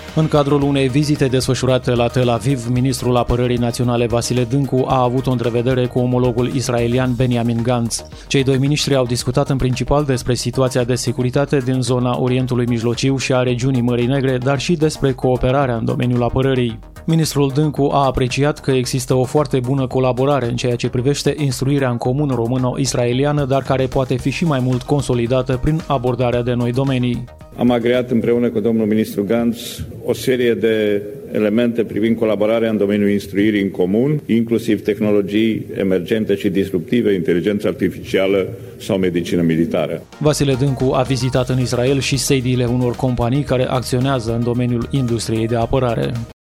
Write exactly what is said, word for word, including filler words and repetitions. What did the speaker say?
În cadrul unei vizite desfășurate la Tel Aviv, ministrul apărării naționale Vasile Dâncu a avut o întrevedere cu omologul israelian Benjamin Gantz. Cei doi miniștri au discutat în principal despre situația de securitate din zona Orientului Mijlociu și a regiunii Mării Negre, dar și despre cooperarea în domeniul apărării. Ministrul Dâncu a apreciat că există o foarte bună colaborare în ceea ce privește instruirea în comun româno-israeliană, dar care poate fi și mai mult consolidată prin abordarea de noi domenii. Am agreat împreună cu domnul ministru Gantz o serie de elemente privind colaborarea în domeniul instruirii în comun, inclusiv tehnologii emergente și disruptive, inteligență artificială sau medicină militară. Vasile Dâncu a vizitat în Israel și sediile unor companii care acționează în domeniul industriei de apărare.